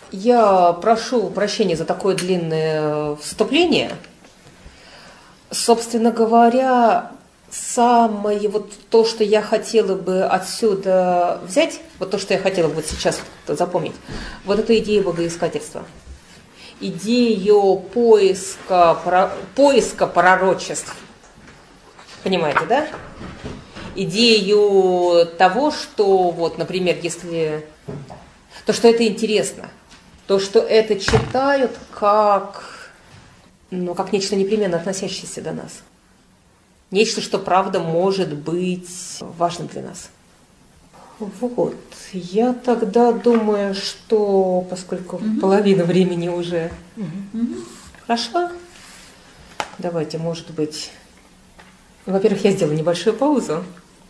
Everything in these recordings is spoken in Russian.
Я прошу прощения за такое длинное вступление. Собственно говоря, самое вот то, что я хотела бы отсюда взять, вот то, что я хотела бы вот сейчас запомнить, вот эту идею богоискательства. Идею поиска пророчеств. Понимаете, да? Идею того, что, вот, например, если... То, что это интересно. То, что это читают как нечто непременно относящееся до нас. Нечто, что правда может быть важным для нас. Вот. Я тогда думаю, что, поскольку половина времени уже прошла, давайте, может быть... Во-первых, я сделаю небольшую паузу.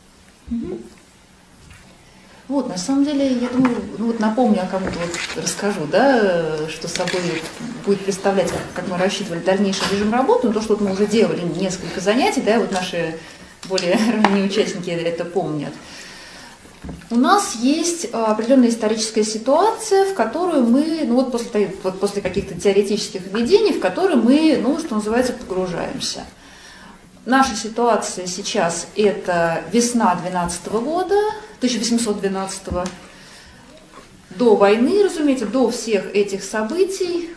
Вот, на самом деле, я думаю, напомню, я кому-то расскажу, да, что собой будет представлять, как мы рассчитывали дальнейший режим работы, то, что мы уже делали несколько занятий, да, вот наши более ранние участники это помнят. У нас есть определенная историческая ситуация, в которую мы, после каких-то теоретических введений, в которую мы, что называется, погружаемся. Наша ситуация сейчас – это весна 1812 года, до войны, разумеется, до всех этих событий.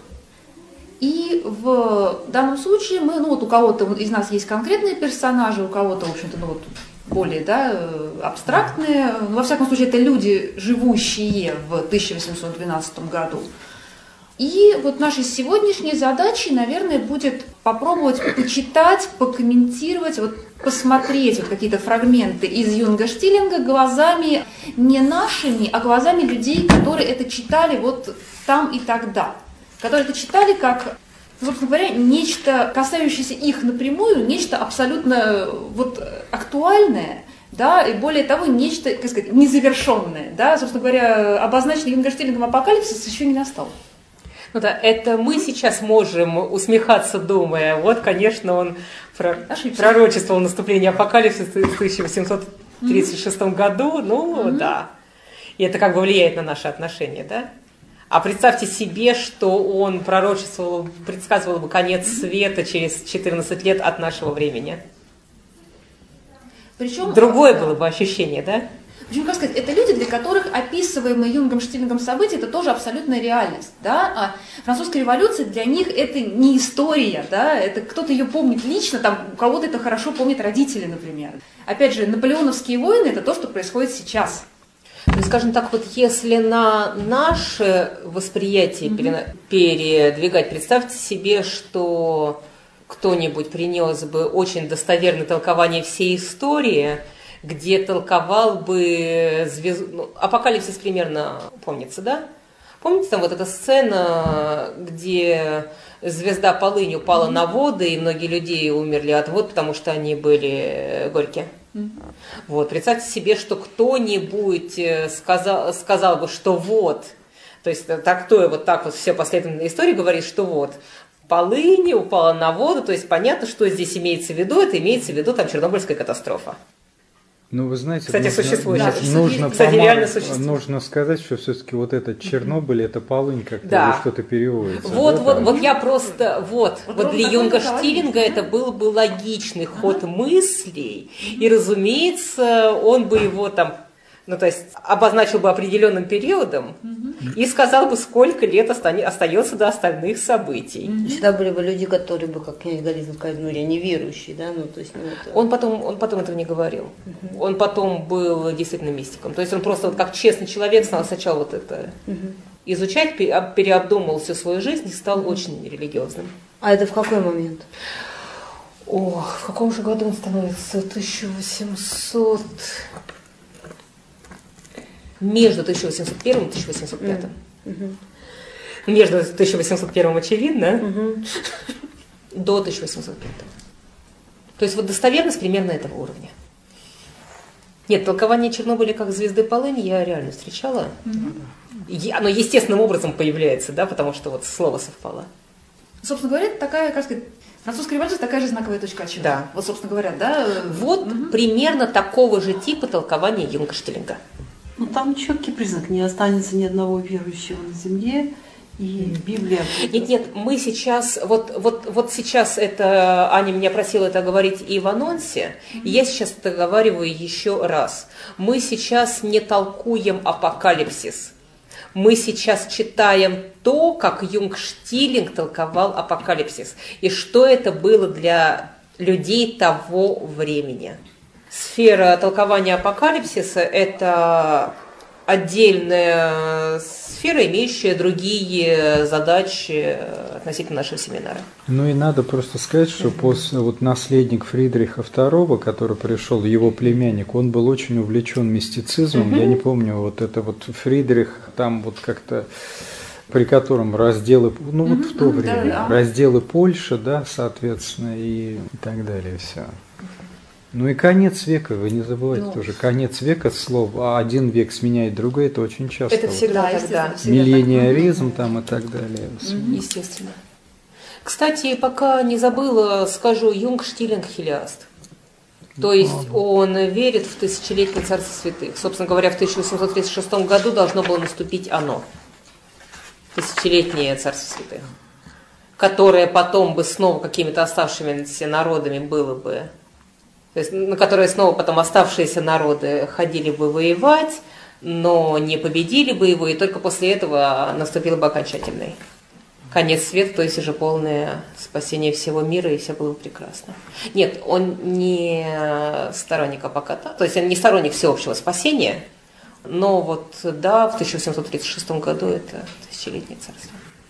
И в данном случае мы, у кого-то из нас есть конкретные персонажи, у кого-то, в общем-то, более абстрактные. Во всяком случае, это люди, живущие в 1812 году. И вот нашей сегодняшней задачей, наверное, будет попробовать почитать, покомментировать, посмотреть какие-то фрагменты из Юнга-Штиллинга глазами не нашими, а глазами людей, которые это читали там и тогда. Которые это читали как, собственно говоря, нечто, касающееся их напрямую, нечто абсолютно актуальное, да, и более того, нечто, незавершенное. Да, собственно говоря, обозначенный Юнга-Штиллингом апокалипсис еще не настал. Это мы сейчас можем усмехаться, думая, конечно, он пророчествовал наступление апокалипсиса в 1836 году, да. И это влияет на наши отношения, да? А представьте себе, что он предсказывал бы конец света через 14 лет от нашего времени. Причем, другое было бы ощущение, да? Причем, как сказать, это люди, для которых описываемые Юнгом Штиллингом события – это тоже абсолютная реальность. Да? А французская революция для них – это не история, да? Это кто-то ее помнит лично, у кого-то это хорошо помнят родители, например. Опять же, наполеоновские войны – это то, что происходит сейчас. Скажем так, если на наше восприятие передвигать, представьте себе, что кто-нибудь принес бы очень достоверное толкование всей истории, где толковал бы апокалипсис примерно помнится, да? Помните, там эта сцена, где звезда полынь упала на воды, и многие люди умерли от вод, потому что они были горькие. Представьте себе, что кто-нибудь сказал бы, что то есть трактуя все последовательные истории, говорит, что полынь упала на воду, то есть понятно, что здесь имеется в виду, это имеется в виду Чернобыльская катастрофа. Вы знаете, кстати, реально существует. Нужно сказать, что все-таки этот Чернобыль, это полынь как-то что-то переводится. Я просто, для Юнга Штиллинга это был бы логичный ход мыслей, и, разумеется, он бы его обозначил бы определенным периодом и сказал бы, сколько лет остается до остальных событий. Всегда были бы люди, которые бы, как князь Голицын сказал, неверующие, да, Он потом этого не говорил. Он потом был действительно мистиком. То есть он просто как честный человек стал сначала это изучать, переобдумал всю свою жизнь и стал очень религиозным. А это в какой момент? В каком же году он становится? 1800... Между 1801 и 1805. Между 1801, очевидно, до 1805. То есть достоверность примерно этого уровня. Нет, толкование Чернобыля как звезды полыни я реально встречала. Оно естественным образом появляется, да, потому что слово совпало. Собственно говоря, это такая, французская революция такая же знаковая точка отсчета. Да. Собственно говоря, да. Примерно такого же типа толкования Юнга Штиллинга. Ну, там четкий признак: не останется ни одного верующего на земле. И Библия... Нет, мы сейчас, вот сейчас это, Аня меня просила это говорить и в анонсе, и я сейчас это договариваю еще раз. Мы сейчас не толкуем апокалипсис. Мы сейчас читаем то, как Юнг Штилинг толковал апокалипсис, и что это было для людей того времени. Сфера толкования апокалипсиса – это отдельная сфера, имеющая другие задачи относительно нашего семинара. Ну и надо просто сказать, что после наследник Фридриха II, который пришел, его племянник, он был очень увлечен мистицизмом. Я не помню, Фридрих там как-то, при котором разделы, в то время, разделы Польши, да, соответственно, и так далее, все. Ну и конец века, вы не забывайте тоже, конец века, слово, один век сменяет другой, это очень часто. Это всегда тогда. Миллениаризм там и так далее. Естественно. Кстати, пока не забыла, скажу, Юнг Штилинг хилиаст. То есть он верит в тысячелетнее царство святых. Собственно говоря, в 1836 году должно было наступить оно. Тысячелетнее царство святых. Которое потом бы снова какими-то оставшимися народами было бы... То есть, на которые снова потом оставшиеся народы ходили бы воевать, но не победили бы его, и только после этого наступил бы окончательный конец света, то есть уже полное спасение всего мира, и все было прекрасно. Нет, он не сторонник апоката, то есть он не сторонник всеобщего спасения, но в 1836 году это тысячелетнее царство.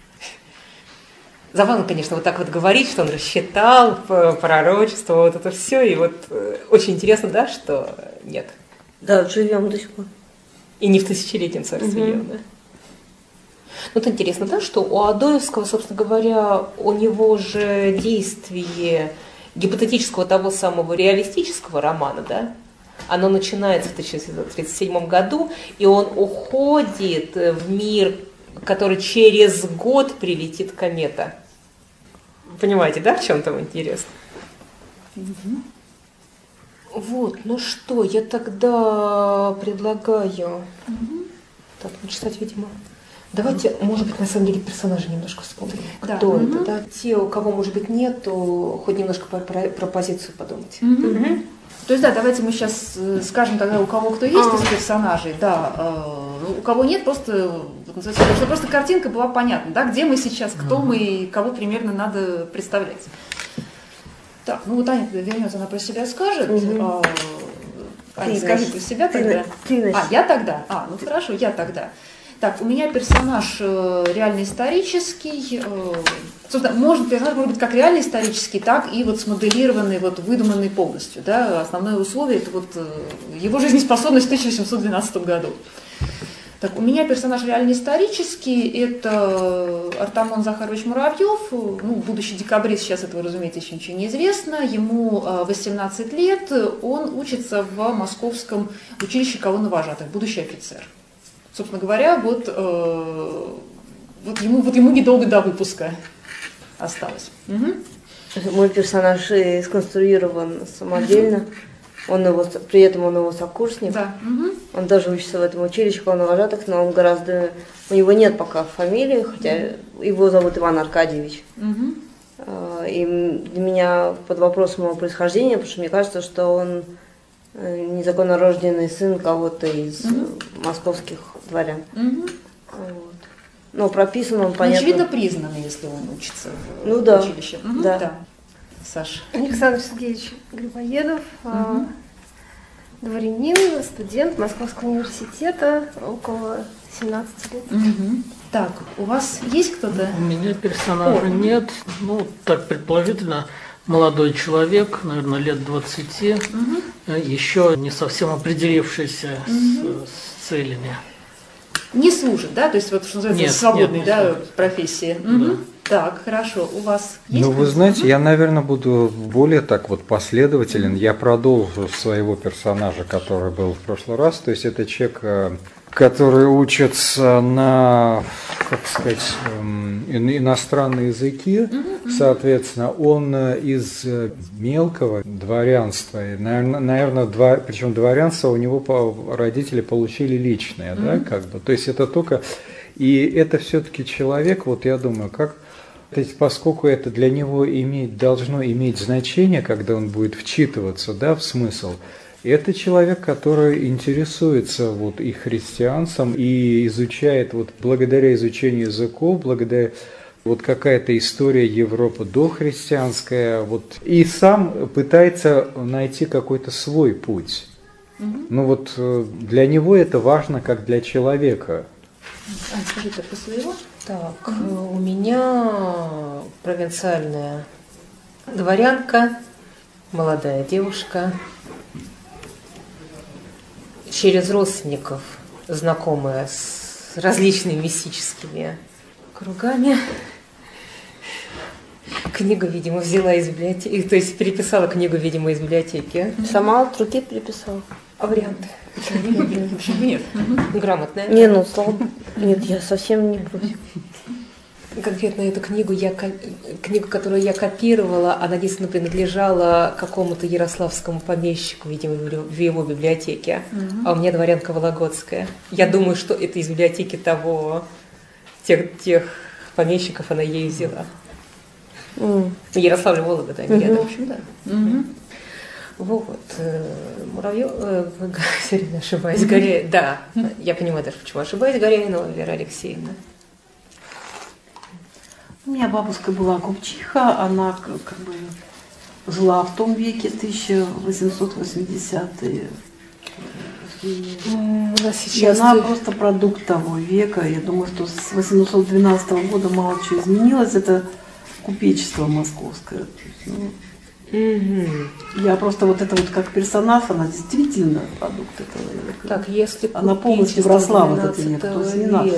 Забавно, конечно, вот так вот говорить, что он рассчитал пророчество, вот это все, и очень интересно, да, что нет. Да, живем до сих пор. И не в тысячелетнем царстве живем, да. Вот интересно, да, что у Адоевского, собственно говоря, у него же действие гипотетического того самого реалистического романа, да, оно начинается в 1937 году, и он уходит в мир, который через год прилетит комета. Понимаете, да, в чем там интересно? Ну что, я тогда предлагаю... Так, читать, видимо... Давайте, может быть, на самом деле персонажи немножко вспомним. Кто это, да? Те, у кого, может быть, нет, то хоть немножко про позицию подумать. То есть, да, давайте мы сейчас скажем тогда, у кого кто есть из персонажей, да, у кого нет, просто, чтобы просто картинка была понятна, да, где мы сейчас, кто мы и кого примерно надо представлять. Так, Таня вернется, она про себя скажет. Аня, скажи про себя тогда. Я тогда? Хорошо, я тогда. Так, у меня персонаж реально исторический. Собственно, персонаж может быть как реально исторический, так и смоделированный, выдуманный полностью. Да? Основное условие – это его жизнеспособность в 1812 году. Так, у меня персонаж реально исторический. Это Артамон Захарович Муравьев, будущий декабрист, сейчас этого, разумеется, еще ничего не известно. Ему 18 лет, он учится в Московском училище колонновожатых, будущий офицер. Собственно говоря, ему недолго до выпуска осталось. Мой персонаж сконструирован самодельно. При этом он его сокурсник. Да. Он тоже учится в этом училище колонновожатых, но у него нет пока фамилии, хотя его зовут Иван Аркадьевич. И для меня под вопросом его происхождения, потому что мне кажется, что он незаконно рожденный сын кого-то из московских дворян. Но прописан он, понятно. Очевидно, признанный, если он учится в училище. Да. Саша. Александр Сергеевич Грибоедов, дворянин, студент Московского университета, около 17 лет. Так, у вас есть кто-то? У меня персонажа нет. Так предположительно, молодой человек, наверное, лет 20, еще не совсем определившийся с целями. Не служит, да? То есть, что называется, свободной профессии. Да. Так, хорошо. У вас есть? Вы знаете, я, наверное, буду более последователен. Я продолжу своего персонажа, который был в прошлый раз. То есть, это человек которые учатся на, как сказать, иностранные языки, соответственно, он из мелкого дворянства, наверное, причем дворянство у него родители получили личное, да, как бы, то есть это только, и это все-таки человек, вот я думаю, как, поскольку это для него должно иметь значение, когда он будет вчитываться, да, в смысл. Это человек, который интересуется вот и христианством, и изучает, вот благодаря изучению языков, благодаря вот какая-то история Европы дохристианская, вот, и сам пытается найти какой-то свой путь. Ну вот для него это важно, как для человека. Скажи только своего. Так, у меня провинциальная дворянка, молодая девушка, через родственников знакомая с различными мистическими кругами. Книгу, видимо, взяла из библиотеки, то есть переписала книгу, видимо, из библиотеки. Сама от руки переписала? А варианты? Нет. Грамотная? Не, ну, слава богу. Нет, я совсем не против. Конкретно эту книгу, книгу, которую я копировала, она действительно принадлежала какому-то ярославскому помещику, видимо, в его библиотеке. А у меня дворянка Вологодская. Я думаю, что это из библиотеки тех помещиков она ей взяла. Ярославль, Вологда, они рядом. В общем, да. Вот. Муравьев, все время ошибаюсь, Горяев. Да, я понимаю даже, почему ошибаюсь, Горяинова Вера Алексеевна. У меня бабушка была купчиха, она как бы жила в том веке, 1880-е. И она просто продукт того века. Я думаю, что с 812 года мало чего изменилось. Это купечество московское. Я просто вот это вот как персонаж, она действительно продукт этого века. Так, если она полностью вросла в этот век, то есть не наш.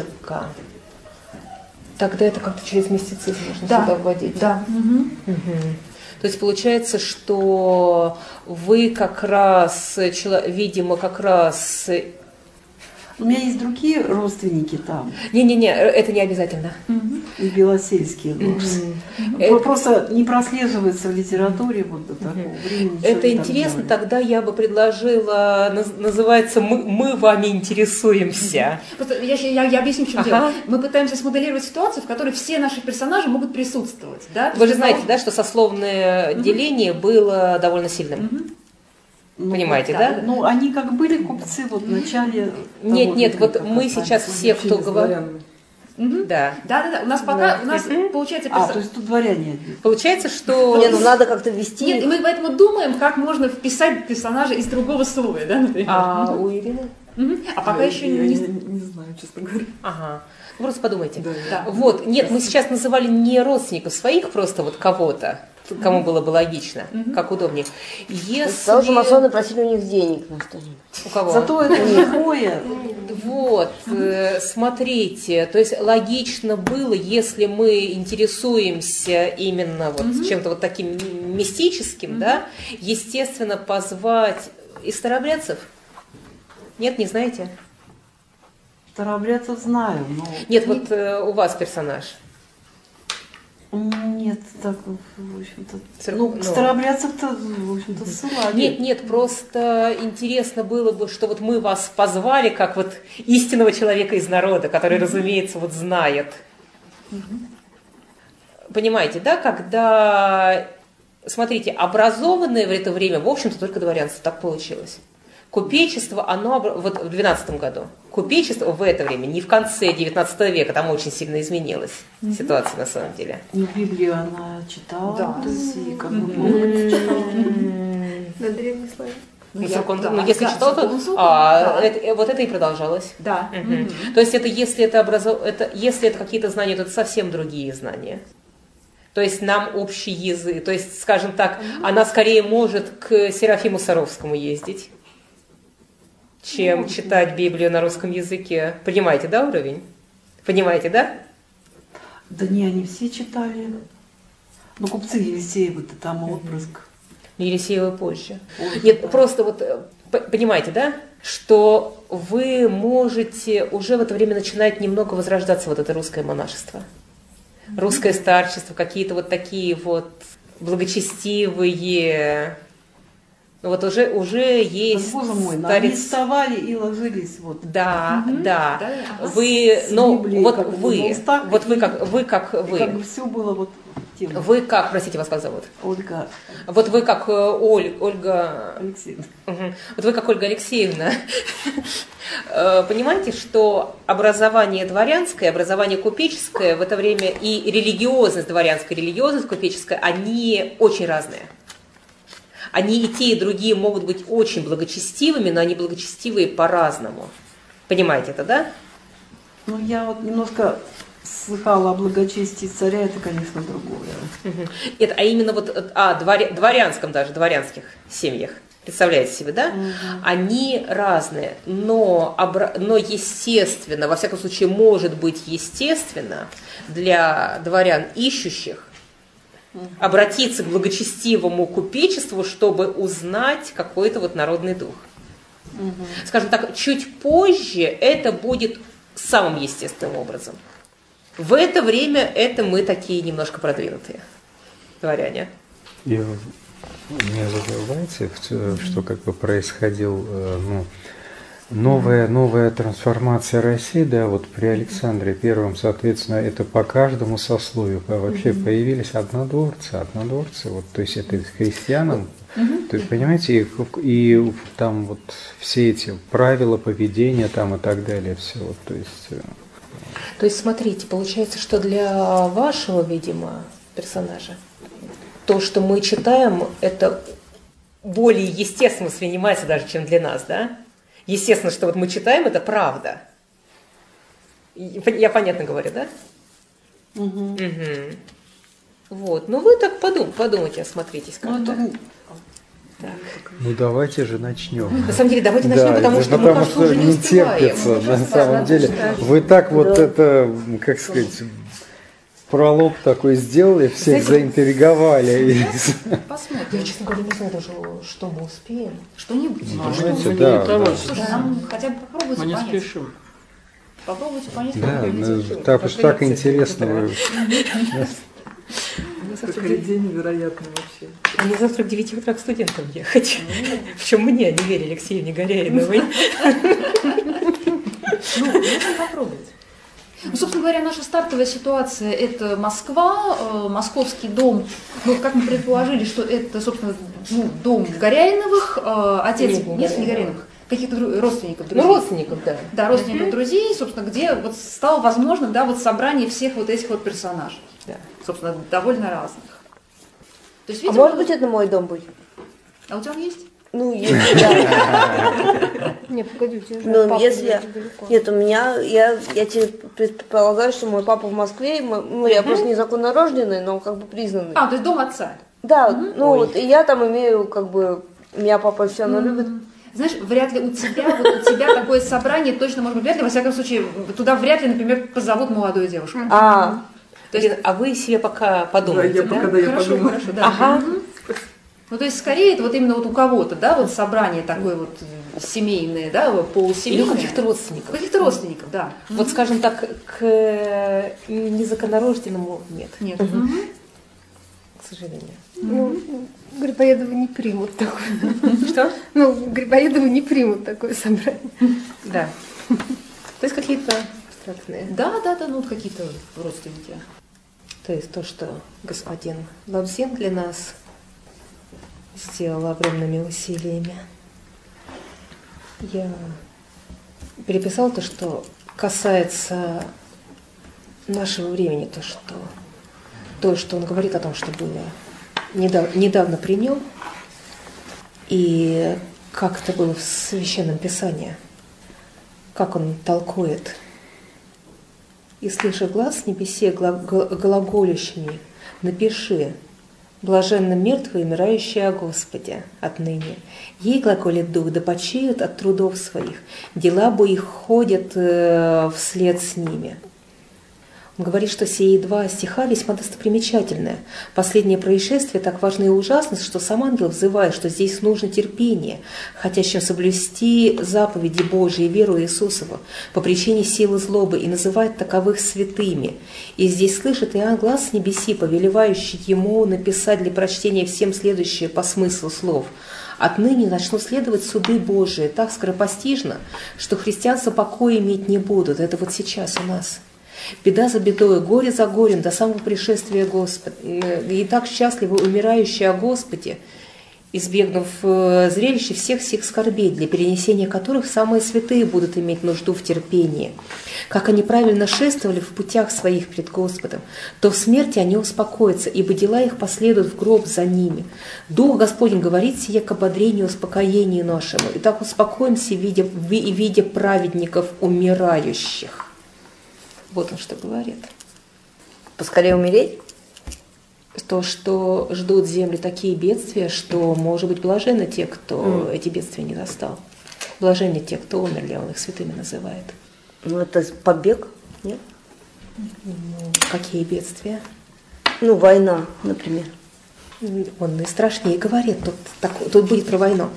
Тогда это как-то через мистицизм можно сюда вводить. Да. То есть получается, что вы как раз, видимо, как раз... У меня есть другие родственники там. Не-не-не, это не обязательно. И белосельские. Просто не прослеживается в литературе вот до такого времени. Это интересно, тогда я бы предложила, называется «Мы вами интересуемся». Я объясню, в чем дело. Мы пытаемся смоделировать ситуацию, в которой все наши персонажи могут присутствовать. Да? Вы же знаете, да, что сословное деление было довольно сильным. Понимаете, да? Ну, они как были купцы вот в начале... Нет, вот мы сейчас все, кто говорит... Да. У нас пока, получается... то есть тут дворяне. Получается, что... Нет, ну надо как-то ввести... Нет, и мы поэтому думаем, как можно вписать персонажа из другого слоя, да, например. А у Ирины? А пока еще не знаю, честно говоря. Ага. Вы просто подумайте. Да. Вот, нет, мы сейчас называли не родственников своих, просто вот кого-то, кому было бы логично, как удобнее. Потому что масоны просили у них денег на что-нибудь. У кого? Зато это неплохое. Вот, смотрите, то есть логично было, если мы интересуемся именно вот чем-то вот таким мистическим, да, естественно, позвать и старообрядцев. Нет, не знаете? Старообрядцев знаю, но... Нет, вот у вас персонаж. Нет, так, в общем-то... старообрядцев-то, в общем-то, ссылали. Нет, просто интересно было бы, что вот мы вас позвали, как вот истинного человека из народа, который, разумеется, вот знает. Понимаете, да, когда... Смотрите, образованное в это время, в общем-то, только дворянство, так получилось. Купечество, оно вот в 12 году. Купечество в это время, не в конце 19 века, там очень сильно изменилась ситуация на самом деле. Ну, Библию она читала, да. И как бы много читала. На древней славе. Если читала, то вот это и продолжалось. Да. То есть это если это какие-то знания, то это совсем другие знания. То есть нам общий язык, то есть, скажем так, она скорее может к Серафиму Саровскому ездить, чем читать Библию на русском языке. Понимаете, да, уровень? Понимаете, да? Да не, они все читали. Ну, купцы Елисеевы-то там отпрыск. Елисеева позже. Нет, просто вот, понимаете, да, что вы можете уже в это время начинать немного возрождаться вот это русское монашество, русское старчество, какие-то вот такие вот благочестивые. Вот уже есть. Боже мой, они вставали и ложились вот. Да, да. Вы, но вот вы, как вы. Как бы все было вот тем. Вы как, простите, вас как зовут? Ольга. Вот вы как Ольга Алексеевна. Вот вы как Ольга Алексеевна. Понимаете, что образование дворянское, образование купеческое в это время и религиозность дворянская, религиозность купеческая, они очень разные. Они и те, и другие могут быть очень благочестивыми, но они благочестивые по-разному. Понимаете это, да? Ну, я вот немножко слыхала о благочестии царя, это, конечно, другое. Это, а именно вот о дворянском даже, дворянских семьях. Представляете себе, да? Они разные, но естественно, во всяком случае, может быть естественно для дворян ищущих обратиться к благочестивому купечеству, чтобы узнать какой-то вот народный дух. Скажем так, чуть позже это будет самым естественным образом. В это время это мы такие немножко продвинутые дворяне. И не забывайте, что как бы происходил новая трансформация России, да, вот при Александре Первом, соответственно, это по каждому сословию вообще появились однодворцы, вот, то есть это христианам, то есть, понимаете, и там вот все эти правила поведения там и так далее, все, вот, то есть, смотрите, получается, что для вашего, видимо, персонажа то, что мы читаем, это более естественно воспринимается даже, чем для нас, да? Естественно, что вот мы читаем, это правда. Я понятно говорю, да? Вот. Ну вы так подумайте, осмотритесь как-то. Ну давайте же начнем. На самом деле, давайте начнем, потому что мы, кажется, уже не успеваем. Терпится, на самом деле. Вы так вот это, как сказать, пролог такой сделали, всех заинтриговали. Посмотрим. Я, честно говоря, не знаю даже, что мы успеем. Что-нибудь. Слушай, нам хотя бы попробуйте мы не понять. спешим. Попробуйте понять, Да, так интересно. Какой день невероятный вообще. Они завтра к 9 утра к студентам ехать. Причем мне, а не Вере Алексеевне Горяиновой. Ну, можно попробовать. Ну, собственно говоря, наша стартовая ситуация – это Москва, московский дом. Ну, как мы предположили, что это, собственно, дом Горяиновых, отец, нет, не Горяиновых, каких-то родственников, друзей. Ну, родственников, да. Да, родственников, друзей, собственно, где вот стало возможным, да, вот собрание всех вот этих вот персонажей. Да. Собственно, довольно разных. То есть, видимо, может быть, это мой дом будет? А у тебя он есть? Ну, если да. Не, погоди, у тебя же ну, папа если далеко. Нет, у меня, я тебе предполагаю, что мой папа в Москве, я просто незаконно рожденный, но как бы признанный. А, то есть дом отца? Да, ну вот, и я там имею, как бы, меня папа все равно любит. Знаешь, вряд ли у тебя такое собрание точно может быть, вряд ли, во всяком случае, туда вряд ли, например, позовут молодую девушку. То есть, а вы себе пока подумайте, да? Хорошо, да. Ага. Ну, то есть, скорее, это вот именно вот у кого-то, да, вот собрание такое вот семейное, да, полусемейное. Или у каких-то родственников. Каких-то родственников, да. Вот, скажем так, к незаконнорожденному нет. Нет. К сожалению. Ну, Грибоедовы не примут такое. Что? Ну, Грибоедовы не примут такое собрание. Да. То есть какие-то абстрактные. Да, ну какие-то родственники. То есть то, что господин Лобзин для нас сделал огромными усилиями. Я переписала то, что касается нашего времени, то, что он говорит о том, что было недавно при нем, и как это было в Священном Писании, как он толкует. «И слыша глас с небесе глаголющими, напиши, блаженны мертвые, умирающие о Господе отныне. Ей глаголит дух, да почиют от трудов своих, дела бы их ходят вслед с ними. Он говорит, что сие два стиха весьма достопримечательные. Последнее происшествие так важно и ужасно, что сам ангел взывает, что здесь нужно терпение, хотящим соблюсти заповеди Божьи и веру Иисусову по причине силы злобы, и называет таковых святыми. И здесь слышит Иоанн глас с небеси, повелевающий ему написать для прочтения всем следующее по смыслу слов. Отныне начнут следовать суды Божии так скоропостижно, что христианство покоя иметь не будут. Это вот сейчас у нас. Беда за бедой, горе за горем до самого пришествия Господа. И так счастливы умирающие о Господе, избегнув зрелища всех сих скорбей, для перенесения которых самые святые будут иметь нужду в терпении. Как они правильно шествовали в путях своих пред Господом, то в смерти они успокоятся, ибо дела их последуют в гроб за ними. Дух Господень говорит сие к ободрению и успокоению нашему. И так успокоимся, видя праведников умирающих. Вот он что говорит. Поскорее умереть? То, что ждут земли такие бедствия, что, может быть, блаженны те, кто эти бедствия не достал. Блаженны те, кто умерли, он их святыми называет. Ну, это побег, нет? Ну, какие бедствия? Ну, война, например. Он и страшнее говорит, тут будет про войну.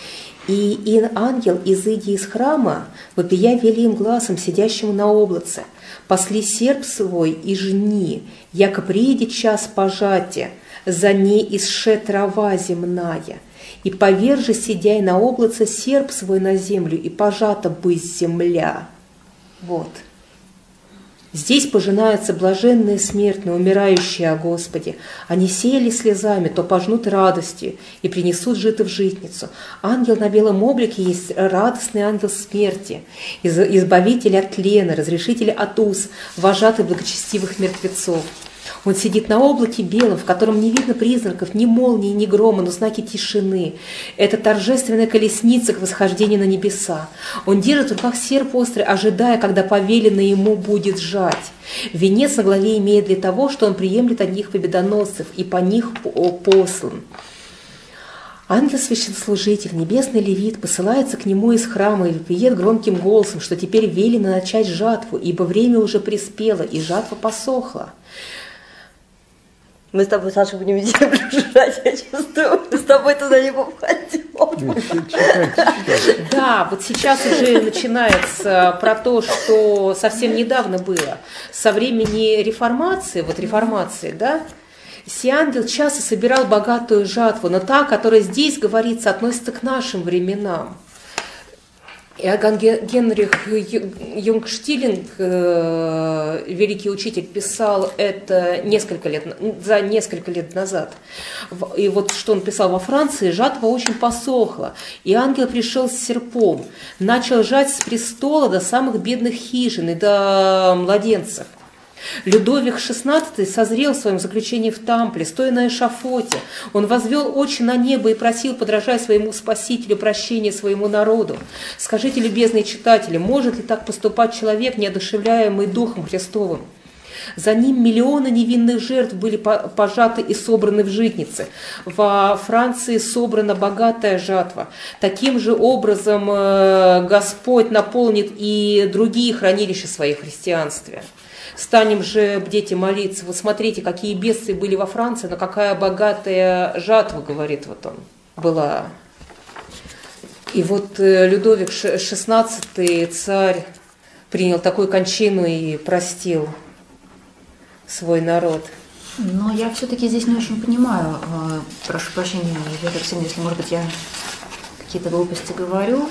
И ангел, изыдя из храма, вопия велим гласом сидящему на облаце, пасли серп свой и жни, яко приедет час пожатия, за ней исше трава земная, и повержи, сидяй на облаце, серп свой на землю, и пожата быть земля. Вот. Здесь пожинаются блаженные смертные, умирающие о Господе. Они сеяли слезами, то пожнут радостью и принесут жито в житницу. Ангел на белом облике есть радостный ангел смерти, избавитель от тлена, разрешитель от уз, вожатый благочестивых мертвецов. Он сидит на облаке белом, в котором не видно признаков ни молнии, ни грома, но знаки тишины. Это торжественная колесница к восхождению на небеса. Он держит в руках серп острый, ожидая, когда повелено ему будет сжать. Венец на голове имеет для того, что он приемлет от них победоносцев и по них послан. Ангел-священнослужитель, небесный левит, посылается к нему из храма и вопиет громким голосом, что теперь велено начать жатву, ибо время уже приспело, и жатва посохла. Мы с тобой, Саша, будем землю жрать, я чувствую. Мы с тобой туда не попадем. Да, вот сейчас уже начинается про то, что совсем недавно было. Со времени реформации, да, сей ангел часто собирал богатую жатву, но та, которая здесь говорится, относится к нашим временам. Иоганн Генрих Юнгштилинг, великий учитель, писал это за несколько лет назад. И вот что он писал: во Франции жатва очень посохла, и ангел пришел с серпом, начал жать с престола до самых бедных хижин и до младенцев. Людовик XVI созрел в своем заключении в Тампле, стоя на эшафоте. Он возвел очи на небо и просил, подражая своему Спасителю, прощения своему народу. Скажите, любезные читатели, может ли так поступать человек, неодушевляемый Духом Христовым? За ним миллионы невинных жертв были пожаты и собраны в житнице. Во Франции собрана богатая жатва. Таким же образом Господь наполнит и другие хранилища своих в христианстве. Станем же бдеть и молиться. Вот смотрите, какие бедствия были во Франции, но какая богатая жатва, говорит вот он, была. И вот Людовик XVI, царь, принял такую кончину и простил свой народ. Но я все-таки здесь не очень понимаю, прошу прощения, Вера Алексеевна, если, может быть, я какие-то глупости говорю.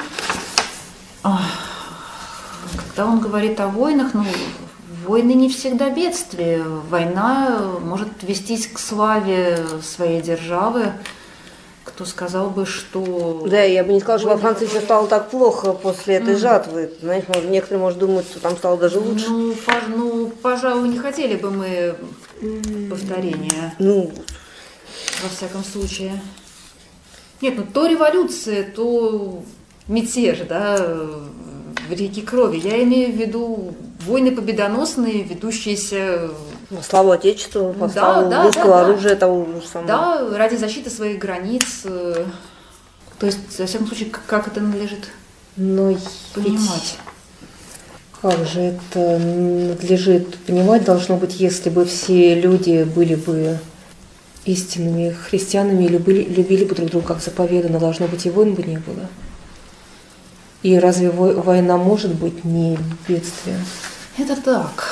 Когда он говорит о войнах, войны не всегда бедствия. Война может вестись к славе своей державы. Кто сказал бы, что... Да, я бы не сказала, что во Франции все стало так плохо после этой жатвы. Знаешь, некоторые, может, думают, что там стало даже лучше. Пожалуй, не хотели бы мы повторения. Во всяком случае. Нет, то революция, то мятеж, да, в реке крови. Я имею в виду войны победоносные, ведущиеся... Славу Отечеству, по славу русского оружия, того же самого. Да, ради защиты своих границ. То есть, во всяком случае, как это надлежит понимать. Как же это надлежит понимать должно быть, если бы все люди были бы истинными христианами и любили бы друг друга как заповедано, должно быть, и войн бы не было. И разве война может быть не бедствием? Это так.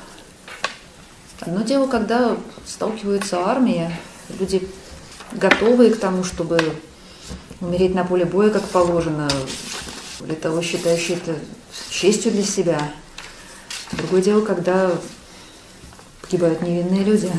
Одно дело, когда сталкиваются армии, люди готовые к тому, чтобы умереть на поле боя, как положено, для того, считающие это честью для себя. Другое дело, когда погибают невинные люди.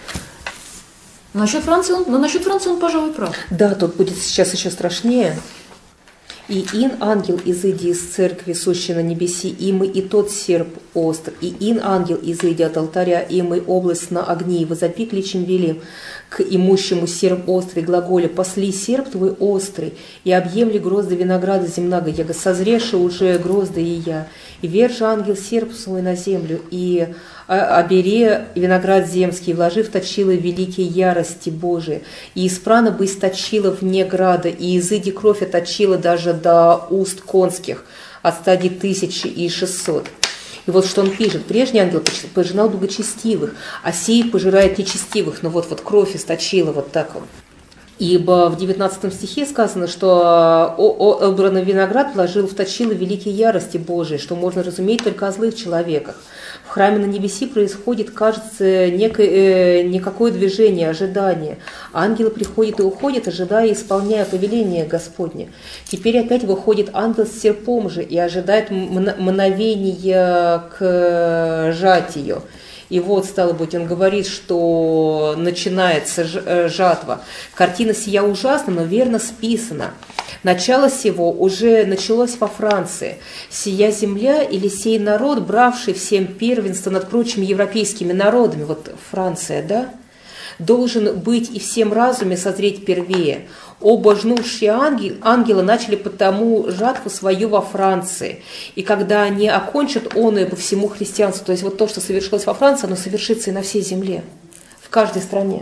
Насчет Франции он, пожалуй, прав. Да, тут будет сейчас еще страшнее. И ин ангел изыди из церкви, сущий на небеси, имы и тот серп остр, и ин ангел изыди от алтаря, имы область на огни, возопи кличем велим, к имущему серп острый глаголе, пасли серп твой острый, и объемли грозды винограда земного, яго созревши уже грозды и я, и вержи ангел серп свой на землю, и обере виноград земский, вложив точила великие ярости Божии, и из прана бы источила вне града, и изыди кровь оточила даже до уст конских, от стадии 1600. И вот что он пишет. Прежний ангел пожинал благочестивых, а сей пожирает нечестивых. Но вот кровь источила вот так вот. Ибо в 19 стихе сказано, что обранный виноград вложил в точило великие ярости Божии, что можно разуметь только о злых человеках. В храме на небеси происходит, кажется, никакое движение, ожидание. Ангелы приходят и уходят, ожидая и исполняя повеление Господне. Теперь опять выходит ангел с серпом же и ожидает мгновения к жатию. И вот, стало быть, он говорит, что начинается жатва. Картина сия ужасна, но верно списана. Начало сего уже началось во Франции. Сия земля или сей народ, бравший всем первенство над прочими европейскими народами, вот Франция, да, должен быть и всем разуме созреть первее. Оба жнувшие ангела начали потому жатву свою во Франции. И когда они окончат оное по всему христианству, то есть вот то, что совершилось во Франции, оно совершится и на всей земле, в каждой стране.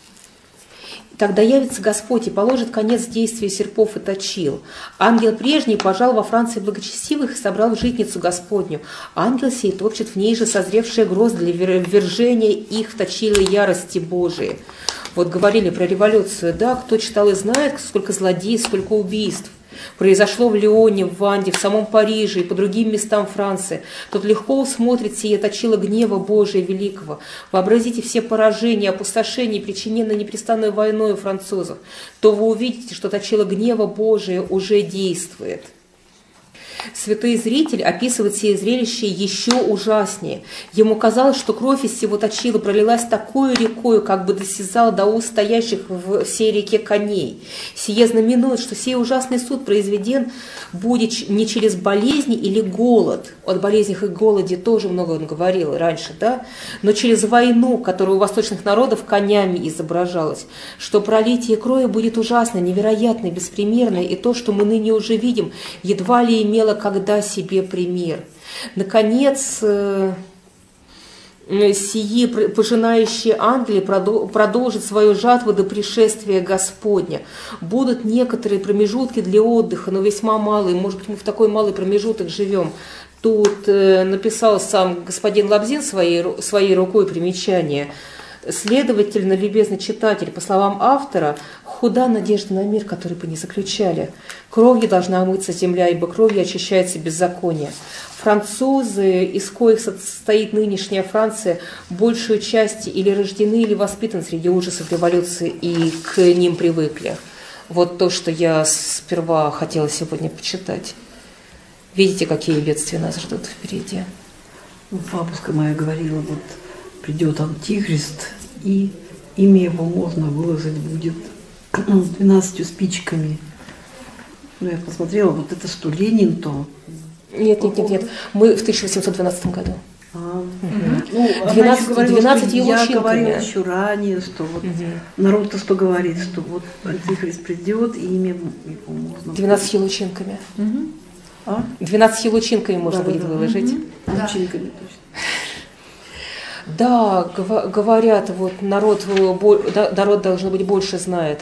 Тогда явится Господь и положит конец действию серпов и точил. Ангел прежний пожал во Франции благочестивых и собрал в житницу Господню. Ангел сей топчет в ней же созревшие грозд для ввержения их в точило ярости Божией. Вот говорили про революцию, да, кто читал и знает, сколько злодейств, сколько убийств произошло в Лионе, в Ванде, в самом Париже и по другим местам Франции. Тот легко усмотрит сие точило гнева Божия великого. Вообразите все поражения, опустошения, причиненные непрестанной войной у французов. То вы увидите, что точило гнева Божия уже действует. Святой зритель описывает сие зрелище еще ужаснее. Ему казалось, что кровь из сего точила пролилась такой рекою, как бы досязала до уст стоящих в сей реке коней. Сие знаменует, что сей ужасный суд произведен будет не через болезни или голод. От болезнях и голоде тоже много он говорил раньше, да? Но через войну, которая у восточных народов конями изображалась, что пролитие крови будет ужасно, невероятно, беспримерно, и то, что мы ныне уже видим, едва ли имело когда себе пример. Наконец, сии пожинающие ангелы продолжат свою жатву до пришествия Господня. Будут некоторые промежутки для отдыха, но весьма малые. Может быть, мы в такой малый промежуток живем. Тут написал сам господин Лабзин своей рукой примечание. Следовательно, любезный читатель, по словам автора, худа надежда на мир, который бы не заключали. Кровью должна омыться земля, ибо кровью очищается беззаконие. Французы, из коих состоит нынешняя Франция, большую часть или рождены, или воспитаны среди ужасов революции и к ним привыкли. Вот то, что я сперва хотела сегодня почитать. Видите, какие бедствия нас ждут впереди. Бабушка моя говорила, вот придет Антихрист, и имя его можно выложить будет 12 спичками. Ну, я посмотрела, вот это что, Ленин, то? Нет. Мы в 1812 году. Ну, 12 его я говорила еще ранее, что вот народ-то что говорит, что вот Антихрист придет, и имя его можно... 12 лучинками. 12 лучинками можно будет выложить. Лучинками, точно. Да, говорят, вот народ должно быть больше знает.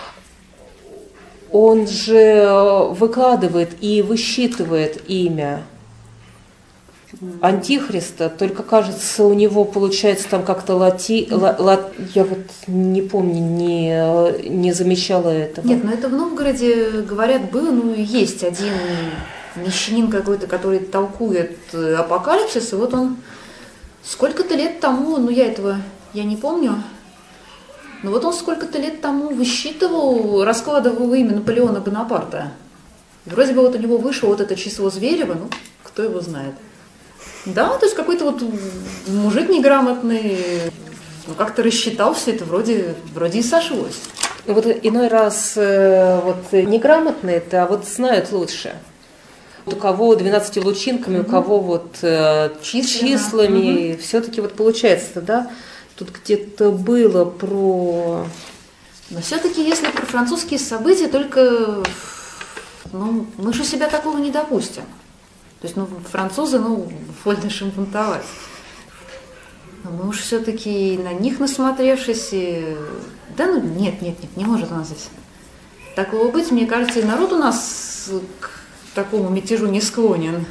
Он же выкладывает и высчитывает имя. Антихриста, только, кажется, у него получается там как-то я вот не помню, не замечала этого. Нет, но это в Новгороде, говорят, был, ну, есть один мещанин какой-то, который толкует апокалипсис, и вот он сколько-то лет тому, ну, я не помню, но вот он сколько-то лет тому высчитывал, раскладывал имя Наполеона Бонапарта. И вроде бы вот у него вышло вот это число Зверева, ну, кто его знает. Да, то есть какой-то вот мужик неграмотный, ну, как-то рассчитал все это, вроде и сошлось. Вот иной раз вот неграмотные-то, а вот знают лучше. У кого 12 лучинками, у кого вот числами, все-таки вот получается, да, тут где-то было про... Но все-таки, если про французские события, только, ну, мы же себя такого не допустим. То есть, ну, французы, ну, вольно шампунтовать. Но мы уж все-таки на них насмотревшись, да, ну, нет, не может у нас здесь такого быть. Мне кажется, и народ у нас к такому мятежу не склонен.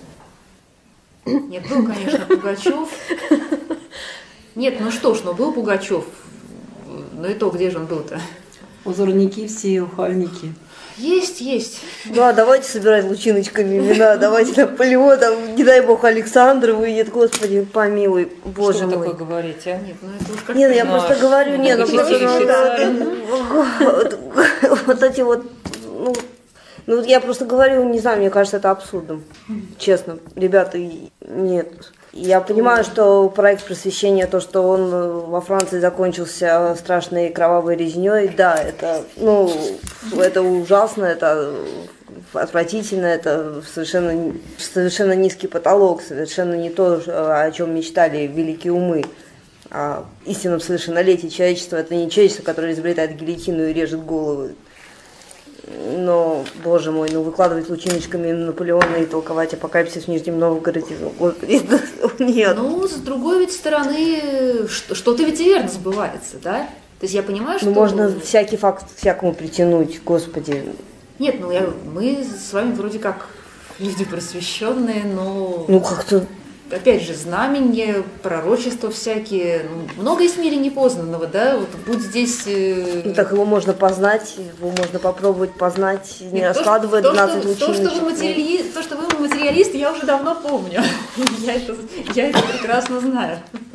Нет, был, конечно, Пугачев. Нет, ну что ж, ну был Пугачев. Ну и то, где же он был-то? Узорники все, ухальники. Есть. Да, давайте собирать лучиночками имена, давайте Наполеон, там, не дай бог, Александр выйдет, Господи, помилуй, Боже что мой. вы такое говорите? Нет, ну это уж как-то... Нет, я просто говорю, нет, ну просто, вот эти вот, ну, я просто говорю, не знаю, мне кажется, это абсурдом, честно, ребята, нет. Я понимаю, что проект просвещения, то, что он во Франции закончился страшной кровавой резней, да, это, ну, это ужасно, это отвратительно, это совершенно низкий потолок, совершенно не то, о чем мечтали великие умы. О истинном совершеннолетии человечества, это не человечество, которое изобретает гильотину и режет головы. Но, боже мой, ну выкладывать лучиночками Наполеона и толковать апокалипсис в Нижнем Новгороде, господи, нет. Ну, с другой ведь стороны, что-то ведь и верно сбывается, да? То есть я понимаю, что... Ну, можно всякий факт всякому притянуть, господи. Нет, ну мы с вами вроде как люди просвещенные, но... Ну, как-то... Опять же, знамения, пророчества всякие, ну, много есть в мире непознанного, да, вот будь здесь... Ну, так его можно познать, его можно попробовать познать, не раскладывая 12 лучиночек. То, что вы материалист, я уже давно помню, я это прекрасно знаю.